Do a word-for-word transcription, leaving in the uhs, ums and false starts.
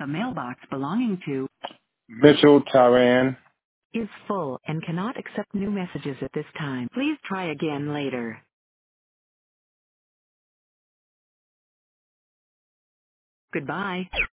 The mailbox belonging to Mitchell Tyran. is full and cannot accept new messages at this time. Please try again later. Goodbye.